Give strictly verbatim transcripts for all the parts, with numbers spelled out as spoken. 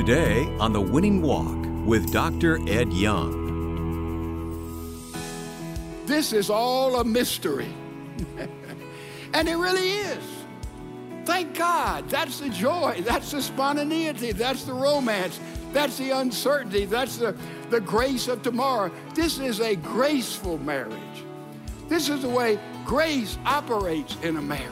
Today on The Winning Walk with Doctor Ed Young. This is all a mystery. And it really is. Thank God. That's the joy. That's the spontaneity. That's the romance. That's the uncertainty. That's the, the grace of tomorrow. This is a graceful marriage. This is the way grace operates in a marriage.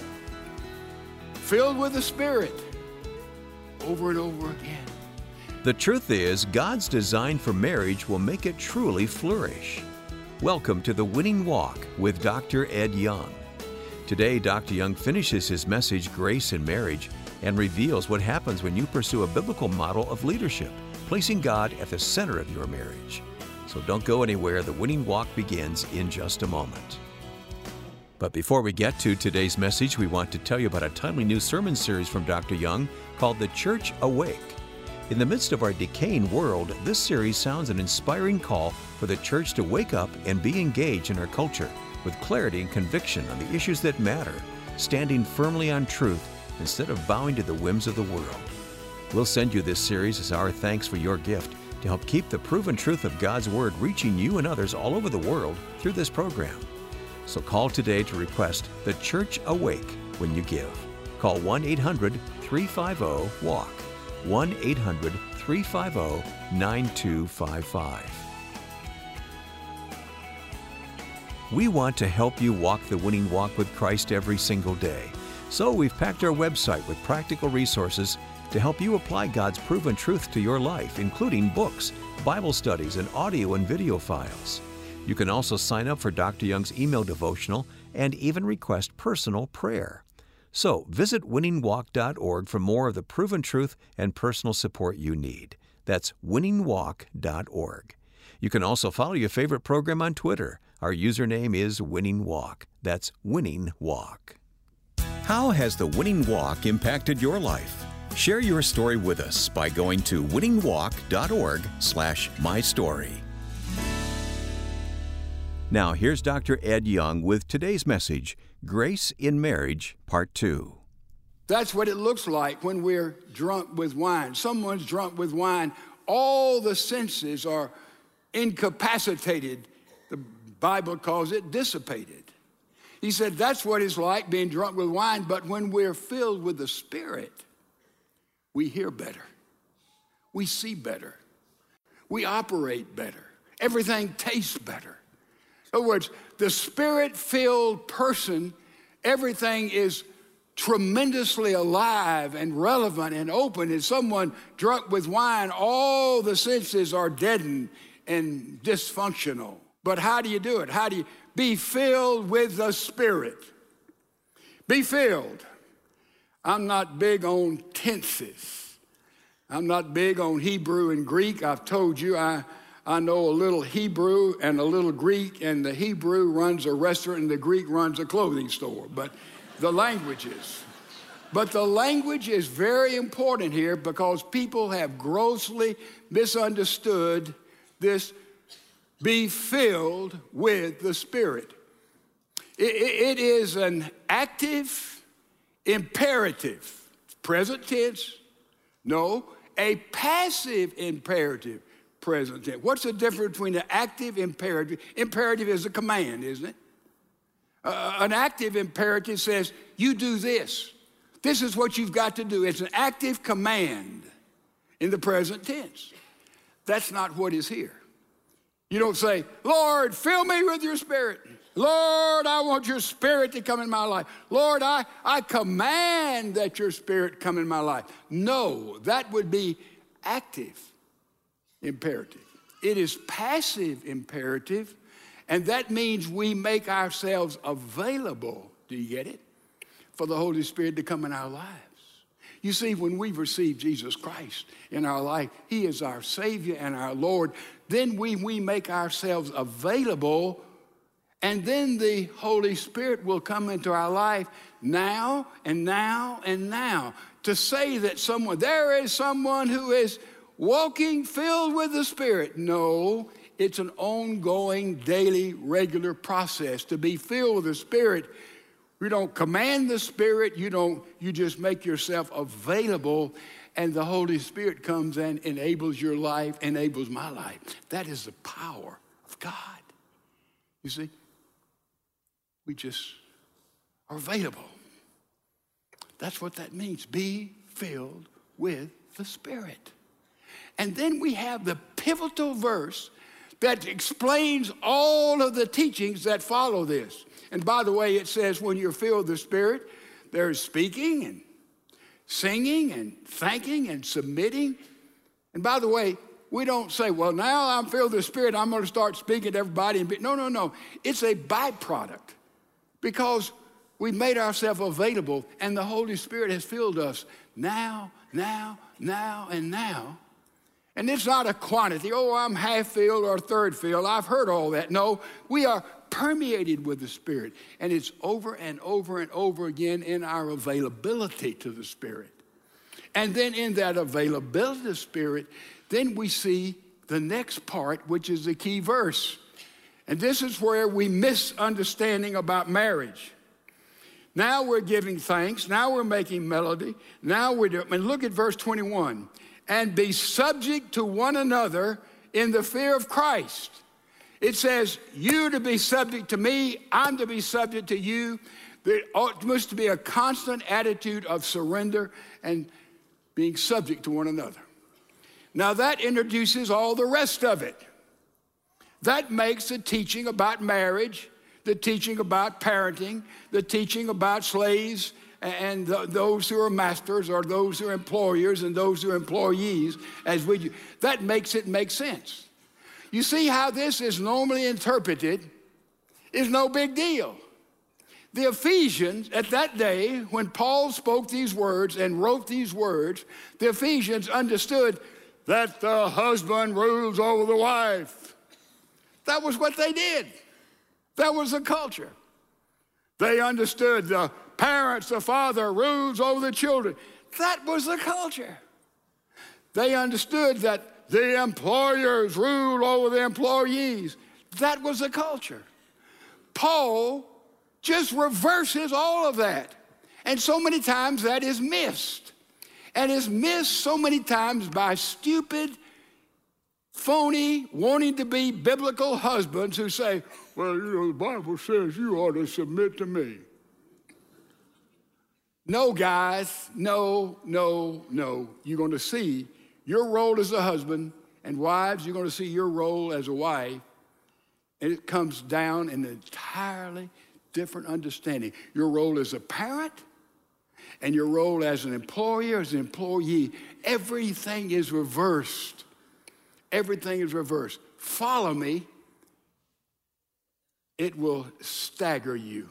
Filled with the Spirit over and over again. The truth is, God's design for marriage will make it truly flourish. Welcome to The Winning Walk with Doctor Ed Young. Today, Doctor Young finishes his message, Grace in Marriage, and reveals what happens when you pursue a biblical model of leadership, placing God at the center of your marriage. So don't go anywhere. The Winning Walk begins in just a moment. But before we get to today's message, we want to tell you about a timely new sermon series from Doctor Young called The Church Awake. In the midst of our decaying world, this series sounds an inspiring call for the church to wake up and be engaged in our culture with clarity and conviction on the issues that matter, standing firmly on truth instead of bowing to the whims of the world. We'll send you this series as our thanks for your gift to help keep the proven truth of God's Word reaching you and others all over the world through this program. So call today to request The Church Awake when you give. Call one eight hundred three five zero walk, one eight hundred three five zero nine two five five. We want to help you walk the winning walk with Christ every single day. So we've packed our website with practical resources to help you apply God's proven truth to your life, including books, Bible studies, and audio and video files. You can also sign up for Doctor Young's email devotional and even request personal prayer. So visit winning walk dot org for more of the proven truth and personal support you need. That's winning walk dot org. You can also follow your favorite program on Twitter. Our username is Winning Walk. That's Winning Walk. How has the Winning Walk impacted your life? Share your story with us by going to winning walk dot org slash my story. Now, here's Doctor Ed Young with today's message, Grace in Marriage, Part two. That's what it looks like when we're drunk with wine. Someone's drunk with wine. All the senses are incapacitated. The Bible calls it dissipated. He said that's what it's like being drunk with wine, but when we're filled with the Spirit, we hear better. We see better. We operate better. Everything tastes better. In other words, the Spirit-filled person, everything is tremendously alive and relevant and open. And someone drunk with wine, all the senses are deadened and dysfunctional. But how do you do it? How do you be filled with the Spirit? Be filled. I'm not big on tenses. I'm not big on Hebrew and Greek. I've told you I... I know a little Hebrew and a little Greek, and the Hebrew runs a restaurant and the Greek runs a clothing store, but the languages. But the language is very important here because people have grossly misunderstood this be filled with the Spirit. It, it is an active imperative, present tense, no, a passive imperative. Present tense. What's the difference between an active imperative? Imperative is a command, isn't it? Uh, an active imperative says, you do this. This is what you've got to do. It's an active command in the present tense. That's not what is here. You don't say, Lord, fill me with your Spirit. Lord, I want your Spirit to come in my life. Lord, I, I command that your Spirit come in my life. No, that would be active imperative. It is passive imperative, and that means we make ourselves available, do you get it, for the Holy Spirit to come in our lives. You see, when we've received Jesus Christ in our life, He is our Savior and our Lord, then we, we make ourselves available, and then the Holy Spirit will come into our life now and now and now. To say that someone, there is someone who is walking filled with the Spirit. No, it's an ongoing, daily, regular process. To be filled with the Spirit You don't command the Spirit. You don't, you just make yourself available, and the Holy Spirit comes and enables your life, enables my life. That is the power of God. You see, we just are available. That's what that means. Be filled with the Spirit. And then we have the pivotal verse that explains all of the teachings that follow this. And by the way, it says when you're filled with the Spirit, there's speaking and singing and thanking and submitting. And by the way, we don't say, well, now I'm filled with the Spirit, I'm going to start speaking to everybody. And be, no, no, no. It's a byproduct because we made ourselves available and the Holy Spirit has filled us now, now, now, and now. And it's not a quantity. Oh, I'm half filled or third filled. I've heard all that. No, we are permeated with the Spirit. And it's over and over and over again in our availability to the Spirit. And then in that availability to the Spirit, then we see the next part, which is the key verse. And this is where we miss understanding about marriage. Now we're giving thanks. Now we're making melody. Now we're doing, and look at verse twenty-one. And be subject to one another in the fear of Christ. It says, you to be subject to me, I'm to be subject to you. There must be a constant attitude of surrender and being subject to one another. Now that introduces all the rest of it. That makes the teaching about marriage, the teaching about parenting, the teaching about slaves, and th- those who are masters or those who are employers and those who are employees, as we do. That makes it make sense. You see how this is normally interpreted is no big deal. The Ephesians, at that day, when Paul spoke these words and wrote these words, the Ephesians understood that the husband rules over the wife. That was what they did. That was the culture. They understood the parents, the father rules over the children. That was the culture. They understood that the employers rule over the employees. That was the culture. Paul just reverses all of that. And so many times that is missed. And is missed so many times by stupid, phony, wanting to be biblical husbands who say, well, you know, the Bible says you ought to submit to me. No, guys, no, no, no. You're going to see your role as a husband, and wives, you're going to see your role as a wife, and it comes down in an entirely different understanding. Your role as a parent and your role as an employer, as an employee, everything is reversed. Everything is reversed. Follow me. It will stagger you.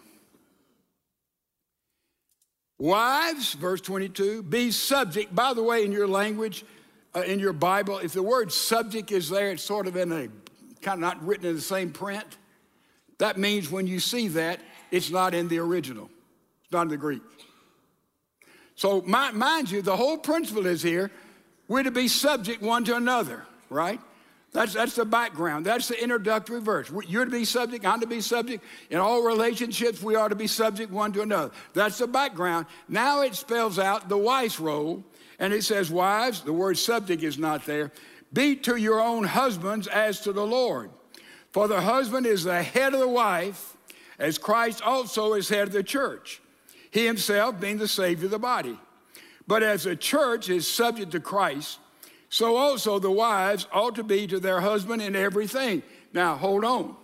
Wives, verse twenty-two, be subject. By the way, in your language, uh, in your Bible, if the word subject is there, it's sort of in a, kind of not written in the same print. That means when you see that, it's not in the original. It's not in the Greek. So mind you, the whole principle is here, we're to be subject one to another, right? That's, that's the background. That's the introductory verse. You're to be subject, I'm to be subject. In all relationships, we are to be subject one to another. That's the background. Now it spells out the wife's role, and it says, wives, the word subject is not there, be to your own husbands as to the Lord. For the husband is the head of the wife, as Christ also is head of the church, he himself being the Savior of the body. But as the church is subject to Christ, so also the wives ought to be to their husband in everything. Now, hold on.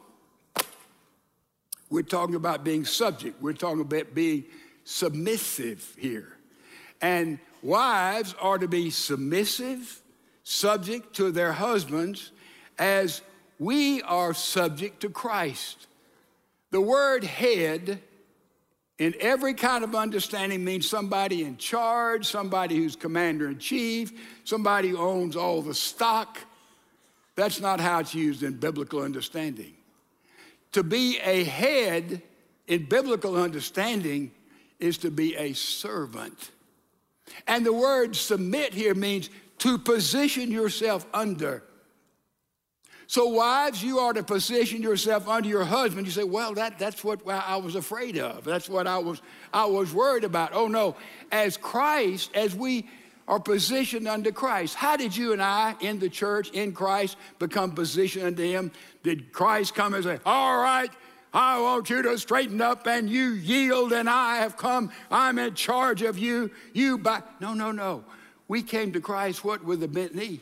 We're talking about being subject. We're talking about being submissive here. And wives are to be submissive, subject to their husbands, as we are subject to Christ. The word head, in every kind of understanding, means somebody in charge, somebody who's commander-in-chief, somebody who owns all the stock. That's not how it's used in biblical understanding. To be a head in biblical understanding is to be a servant. And the word submit here means to position yourself under. So wives, you are to position yourself under your husband. You say, well, that, that's what I was afraid of. That's what I was, I was worried about. Oh no, as Christ, as we are positioned under Christ. How did you and I in the church, in Christ, become positioned under him? Did Christ come and say, all right, I want you to straighten up and you yield and I have come, I'm in charge of you, you by, no, no, no. We came to Christ, what, with a bent knee?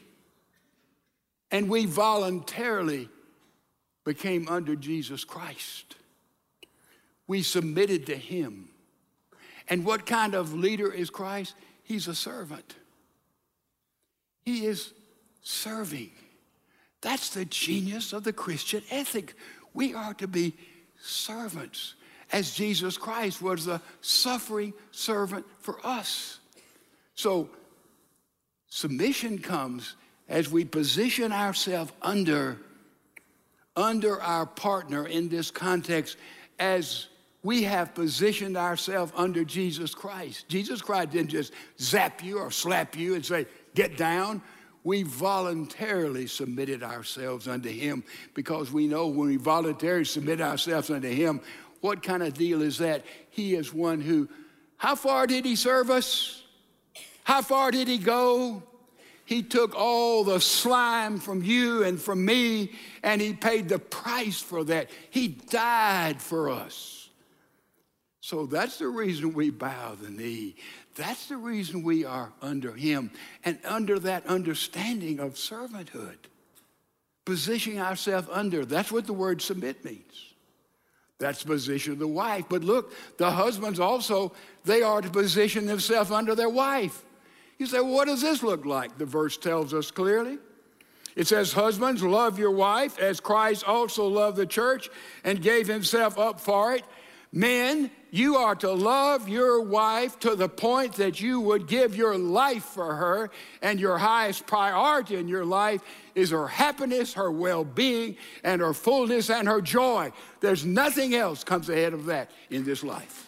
And we voluntarily became under Jesus Christ. We submitted to him. And what kind of leader is Christ? He's a servant. He is serving. That's the genius of the Christian ethic. We are to be servants, as Jesus Christ was the suffering servant for us. So submission comes as we position ourselves under, under our partner in this context, as we have positioned ourselves under Jesus Christ. Jesus Christ didn't just zap you or slap you and say, get down. We voluntarily submitted ourselves unto him, because we know when we voluntarily submit ourselves unto him, what kind of deal is that? He is one who, how far did he serve us? How far did he go? He took all the slime from you and from me, and he paid the price for that. He died for us. So that's the reason we bow the knee. That's the reason we are under him and under that understanding of servanthood. Positioning ourselves under, that's what the word submit means. That's the position of the wife. But look, the husbands also, they are to position themselves under their wife. You say, well, what does this look like? The verse tells us clearly. It says, husbands, love your wife as Christ also loved the church and gave himself up for it. Men, you are to love your wife to the point that you would give your life for her, and your highest priority in your life is her happiness, her well-being, and her fullness and her joy. There's nothing else comes ahead of that in this life.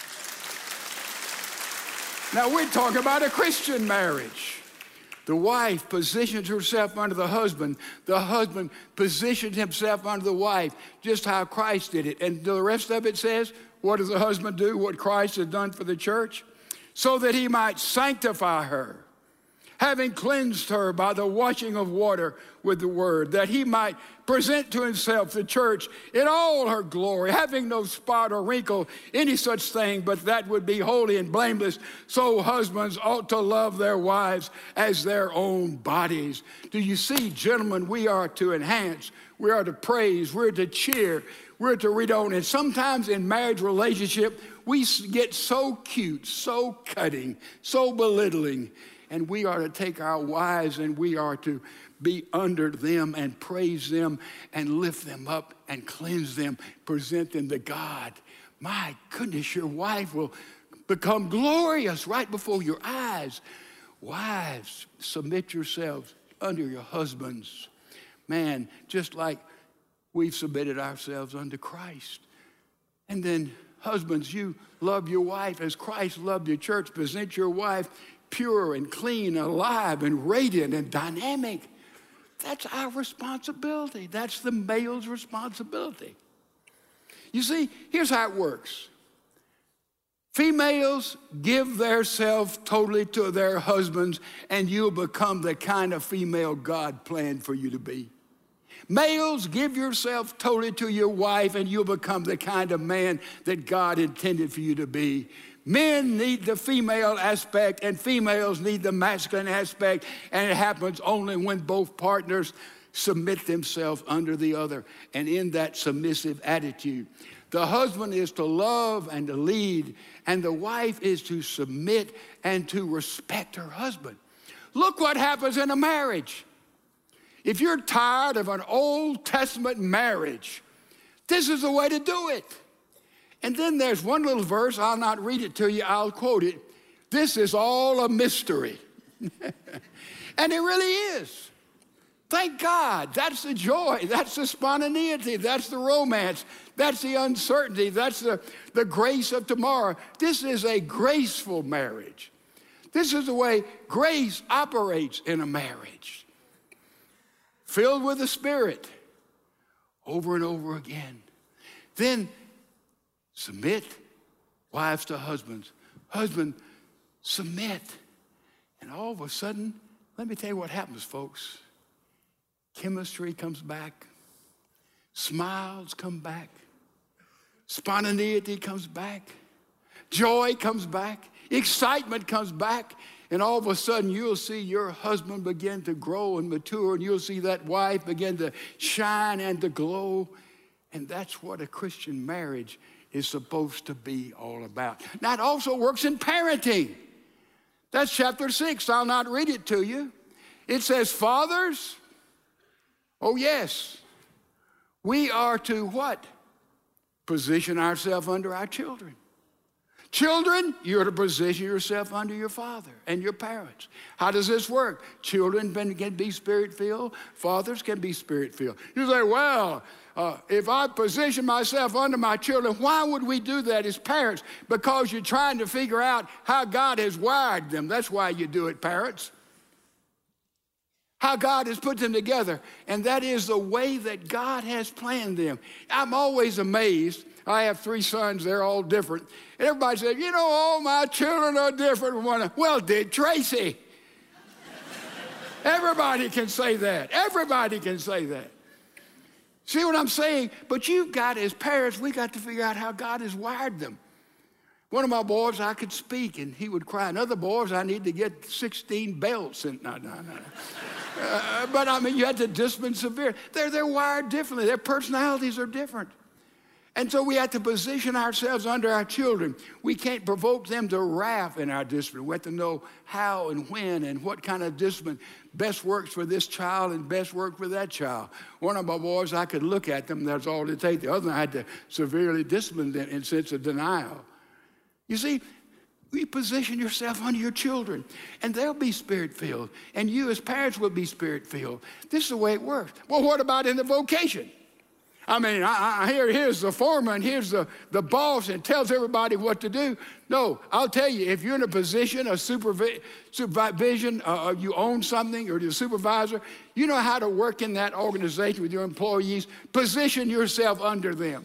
Now, we're talking about a Christian marriage. The wife positions herself under the husband. The husband positions himself under the wife, just how Christ did it. And the rest of it says, what does the husband do? What Christ has done for the church? So that he might sanctify her, having cleansed her by the washing of water with the word, that he might present to himself the church in all her glory, having no spot or wrinkle, any such thing, but that would be holy and blameless. So husbands ought to love their wives as their own bodies. Do you see, gentlemen, we are to enhance, we are to praise, we're to cheer, we're to read on. And sometimes in marriage relationship, we get so cute, so cutting, so belittling, and we are to take our wives and we are to be under them and praise them and lift them up and cleanse them, present them to God. My goodness, your wife will become glorious right before your eyes. Wives, submit yourselves under your husbands. Man, just like we've submitted ourselves unto Christ. And then husbands, you love your wife as Christ loved your church. Present your wife pure and clean, alive and radiant and dynamic. That's our responsibility. That's the male's responsibility. You see, here's how it works. Females give themselves totally to their husbands, and you'll become the kind of female God planned for you to be. Males, give yourself totally to your wife, and you'll become the kind of man that God intended for you to be. Men need the female aspect, and females need the masculine aspect, and it happens only when both partners submit themselves under the other, and in that submissive attitude. The husband is to love and to lead, and the wife is to submit and to respect her husband. Look what happens in a marriage. If you're tired of an Old Testament marriage, this is the way to do it. And then there's one little verse, I'll not read it to you, I'll quote it. This is all a mystery. And it really is. Thank God. That's the joy. That's the spontaneity. That's the romance. That's the uncertainty. That's the, the grace of tomorrow. This is a graceful marriage. This is the way grace operates in a marriage. filled with the Spirit, over and over again. Then submit, wives to husbands. Husband, submit. And all of a sudden, let me tell you what happens, folks. Chemistry comes back. Smiles come back. Spontaneity comes back. Joy comes back. Excitement comes back. And all of a sudden, you'll see your husband begin to grow and mature, and you'll see that wife begin to shine and to glow. And that's what a Christian marriage is supposed to be all about. Now, it also works in parenting. That's chapter six. I'll not read it to you. It says, fathers, oh yes, we are to what? Position ourselves under our children. Children, you're to position yourself under your father and your parents. How does this work? Children can be spirit-filled. Fathers can be spirit-filled. You say, well, uh, if I position myself under my children, why would we do that as parents? Because you're trying to figure out how God has wired them. That's why you do it, parents. How God has put them together. And that is the way that God has planned them. I'm always amazed. I have three sons. They're all different. And everybody says, you know, all my children are different from one another. Well, did Tracy? Everybody can say that. Everybody can say that. See what I'm saying? But you've got, as parents, we got to figure out how God has wired them. One of my boys, I could speak, and he would cry. And other boys, I need to get sixteen belts. And no, no, no. uh, but, I mean, you had to discipline severe. They're, they're wired differently. Their personalities are different. And so we have to position ourselves under our children. We can't provoke them to wrath in our discipline. We have to know how and when and what kind of discipline best works for this child and best works for that child. One of my boys, I could look at them, that's all it takes. The other one, I had to severely discipline them in a sense of denial. You see, you position yourself under your children, and they'll be spirit-filled, and you as parents will be spirit-filled. This is the way it works. Well, what about in the vocation? I mean, I, I hear here's the foreman, here's the, the boss, and tells everybody what to do. No, I'll tell you, if you're in a position of supervi- supervision, uh, you own something, or you're a supervisor, you know how to work in that organization with your employees. Position yourself under them.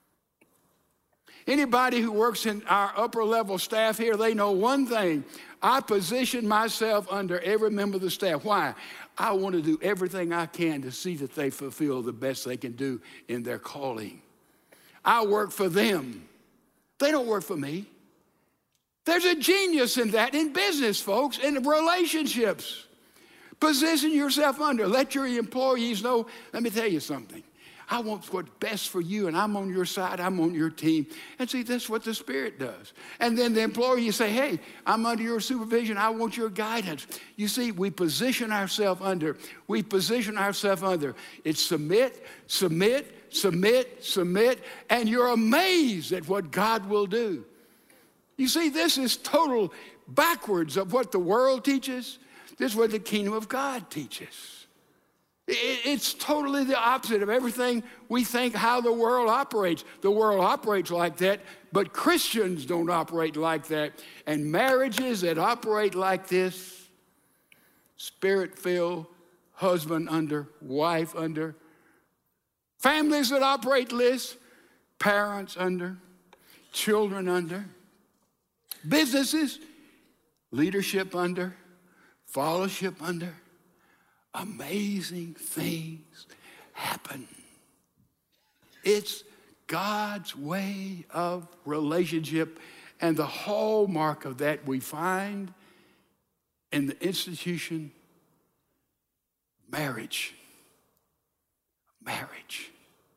Anybody who works in our upper level staff here, they know one thing. I position myself under every member of the staff. Why? I want to do everything I can to see that they fulfill the best they can do in their calling. I work for them. They don't work for me. There's a genius in that in business, folks, in relationships. Position yourself under. Let your employees know, let me tell you something. I want what's best for you, and I'm on your side, I'm on your team. And see, that's what the Spirit does. And then the employee say, hey, I'm under your supervision, I want your guidance. You see, we position ourselves under, we position ourselves under. It's submit, submit, submit, submit, and you're amazed at what God will do. You see, this is total backwards of what the world teaches. This is what the kingdom of God teaches. It's totally the opposite of everything we think how the world operates. The world operates like that, but Christians don't operate like that. And marriages that operate like this, spirit-filled, husband under, wife under. Families that operate this, parents under, children under. Businesses, leadership under, fellowship under. Amazing things happen. It's God's way of relationship, and the hallmark of that we find in the institution of marriage. Marriage.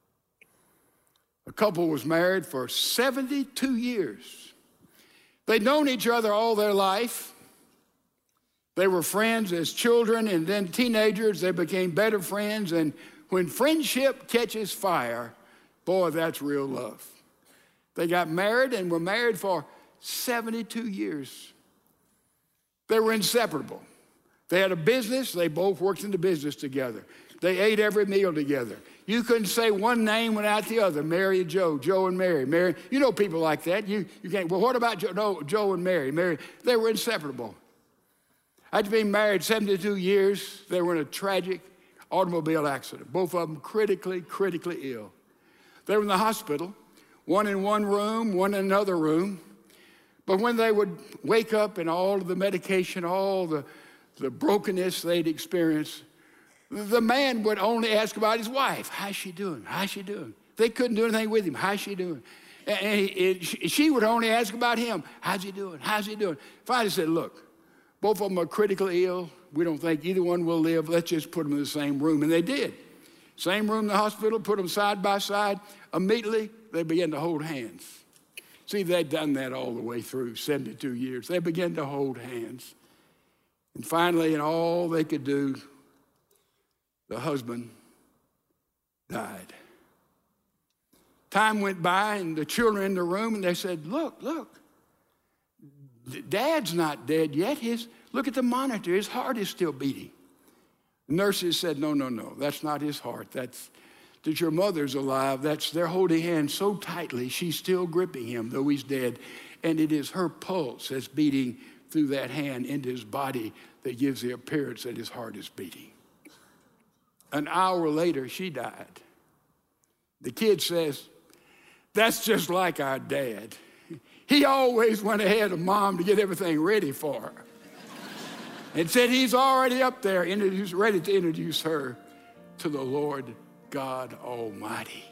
A couple was married for seventy-two years. They'd known each other all their life. They were friends as children, and then teenagers, they became better friends. And when friendship catches fire, boy, that's real love. They got married and were married for seventy-two years. They were inseparable. They had a business. They both worked in the business together. They ate every meal together. You couldn't say one name without the other. Mary and Joe, Joe and Mary. Mary, you know people like that. You, you can't, well, what about Joe? No, Joe and Mary. Mary, they were inseparable. After being married seventy-two years, they were in a tragic, automobile accident. Both of them critically, critically ill. They were in the hospital, one in one room, one in another room. But when they would wake up and all of the medication, all the, the brokenness they'd experienced, the man would only ask about his wife. How's she doing? How's she doing? They couldn't do anything with him. How's she doing? And he, it, she would only ask about him. How's he doing? How's he doing? Finally said, look, both of them are critically ill. We don't think either one will live. Let's just put them in the same room. And they did. Same room in the hospital, put them side by side. Immediately, they began to hold hands. See, they'd done that all the way through, seventy-two years. They began to hold hands. And finally, in all they could do, the husband died. Time went by, and the children in the room, and they said, look, look, Dad's not dead yet. His, look at the monitor. His heart is still beating. The nurses said, no, no, no, that's not his heart. That's that your mother's alive. That's they're holding hands so tightly, she's still gripping him, though he's dead. And it is her pulse that's beating through that hand into his body that gives the appearance that his heart is beating. An hour later, she died. The kid says, that's just like our dad. He always went ahead of Mom to get everything ready for her. And said he's already up there, introduce, ready to introduce her to the Lord God Almighty.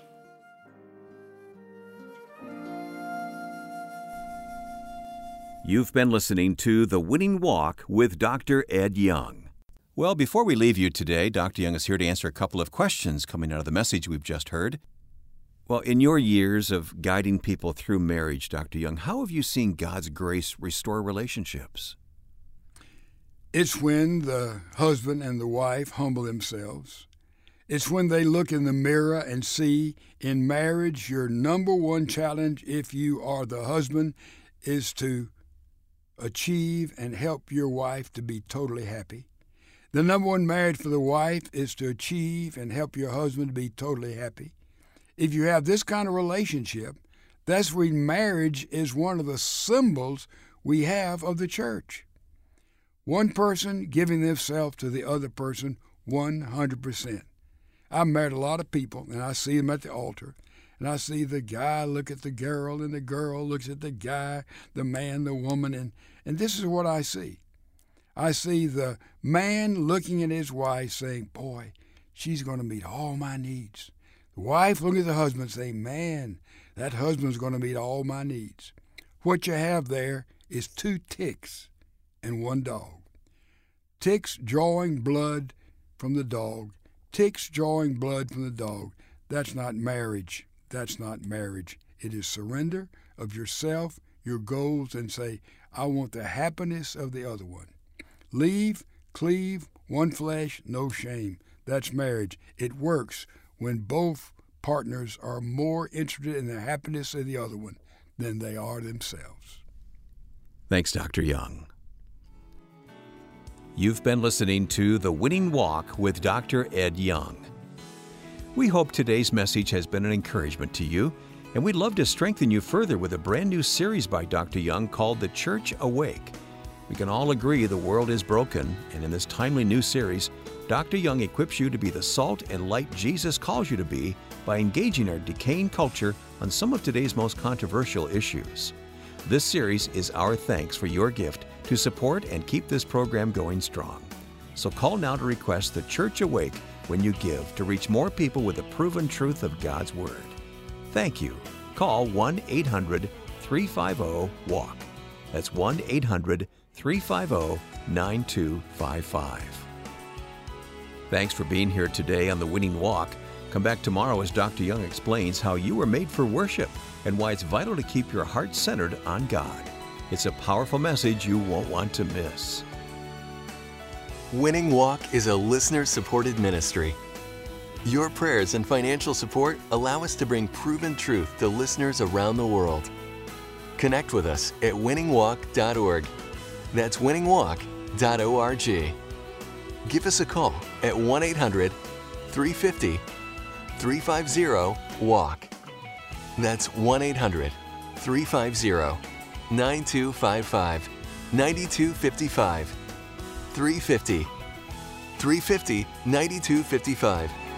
You've been listening to The Winning Walk with Doctor Ed Young. Well, before we leave you today, Doctor Young is here to answer a couple of questions coming out of the message we've just heard. Well, in your years of guiding people through marriage, Doctor Young, how have you seen God's grace restore relationships? It's when the husband and the wife humble themselves. It's when they look in the mirror and see in marriage your number one challenge, if you are the husband, is to achieve and help your wife to be totally happy. The number one marriage for the wife is to achieve and help your husband to be totally happy. If you have this kind of relationship, that's when marriage is one of the symbols we have of the church. One person giving themselves to the other person one hundred percent. I've married a lot of people, and I see them at the altar, and I see the guy look at the girl, and the girl looks at the guy, the man, the woman, and, and this is what I see. I see the man looking at his wife saying, boy, she's going to meet all my needs. The wife looking at the husband saying, man, that husband's going to meet all my needs. What you have there is two ticks and one dog. Ticks drawing blood from the dog. Ticks drawing blood from the dog. That's not marriage. That's not marriage. It is surrender of yourself, your goals, and say, I want the happiness of the other one. Leave, cleave, one flesh, no shame. That's marriage. It works when both partners are more interested in the happiness of the other one than they are themselves. Thanks, Doctor Young. You've been listening to The Winning Walk with Doctor Ed Young. We hope today's message has been an encouragement to you, and we'd love to strengthen you further with a brand new series by Doctor Young called The Church Awake. We can all agree the world is broken, and in this timely new series, Doctor Young equips you to be the salt and light Jesus calls you to be by engaging our decaying culture on some of today's most controversial issues. This series is our thanks for your gift to support and keep this program going strong. So call now to request The Church Awake when you give to reach more people with the proven truth of God's Word. Thank you. Call one eight hundred three five zero walk. That's one eight hundred three five zero nine two five five. Thanks for being here today on The Winning Walk. Come back tomorrow as Doctor Young explains how you were made for worship and why it's vital to keep your heart centered on God. It's a powerful message you won't want to miss. Winning Walk is a listener-supported ministry. Your prayers and financial support allow us to bring proven truth to listeners around the world. Connect with us at winning walk dot org. That's winning walk dot org. Give us a call at one eight hundred three five zero three five zero walk. That's one eight hundred three five zero nine two five five, nine two five five, three five zero three five zero, nine two five five.